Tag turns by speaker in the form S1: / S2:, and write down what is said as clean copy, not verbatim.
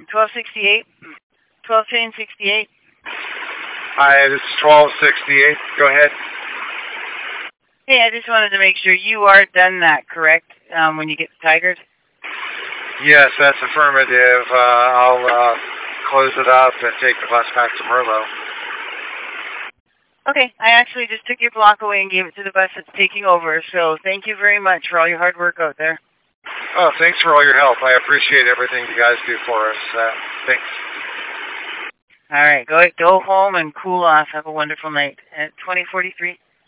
S1: 1268. 1268.
S2: Hi, this is 1268. Go ahead.
S1: Hey, I just wanted to make sure you are done that, correct? When you get the Tigers?
S2: Yes, that's affirmative. I'll close it up and take the bus back to Merlo.
S1: Okay, I actually just took your block away and gave it to the bus that's taking over, so thank you very much for all your hard work out there.
S2: Oh, thanks for all your help. I appreciate everything you guys do for us. Thanks.
S1: All right, go home and cool off. Have a wonderful night. At 2043.